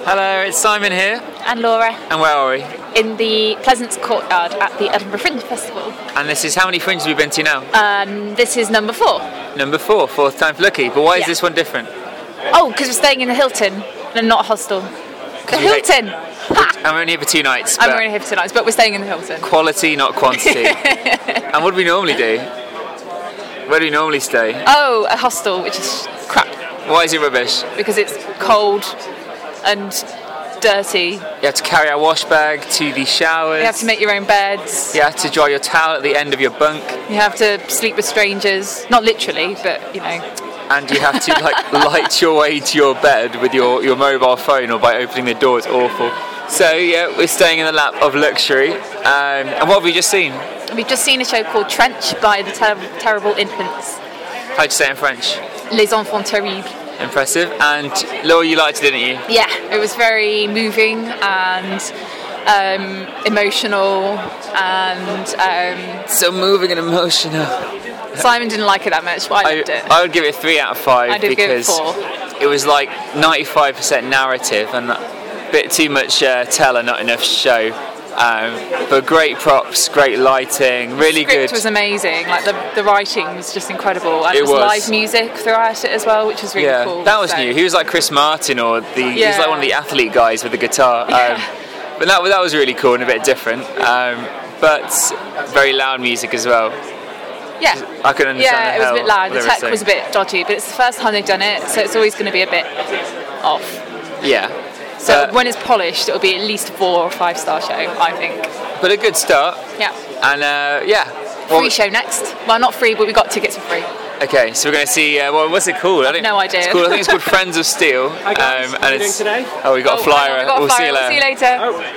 Hello, it's Simon here. And Laura. And where are we? In the Pleasance Courtyard at the Edinburgh Fringe Festival. And this is, how many fringes have we been to now? This is number 4. Number 4, fourth time for lucky. But why is this one different? Oh, because we're staying in the Hilton and not a hostel. The Hilton! I'm only here for 2 nights. I'm only here for 2 nights, but we're staying in the Hilton. Quality, not quantity. And what do we normally do? Where do we normally stay? Oh, a hostel, which is crap. Why is it rubbish? Because it's cold and dirty. You have to carry our wash bag to the showers. You have to make your own beds. You have to dry your towel at the end of your bunk. You have to sleep with strangers. Not literally, but you know. And you have to light your way to your bed with your mobile phone or by opening the door. It's awful. So yeah, we're staying in the lap of luxury. And what have we just seen? We've just seen a show called Trench by the Terrible Infants. How'd you say it in French? Les Enfants Terribles. Impressive. And Laura, you liked it, didn't you? Yeah, it was very moving and emotional and so moving and emotional. Simon didn't like it that much, but I loved it. I would give it 3 out of 5 I did because give it 4. It was like 95% narrative and a bit too much tell and not enough show. But great props, great lighting, really good. The script was amazing. Like the writing was just incredible, and it was live music throughout it as well, which was really cool. That was new. He was like Chris Martin, or he was like one of the athlete guys with the guitar. But that was really cool and a bit different. But very loud music as well. Yeah, I couldn't understand. Yeah, it was a bit loud. The tech was a bit dodgy, but it's the first time they've done it, so it's always going to be a bit off. Yeah. So when it's polished, it'll be at least a 4 or 5 star show, I think. But a good start. Yeah. And free show next. Well, not free, but we got tickets for free. Okay, so we're going to see. What's it called? I have no idea. I think it's called Friends of Steel. Hi guys, what are you doing today? Oh, we got a flyer. We'll see you later. See you later. Oh.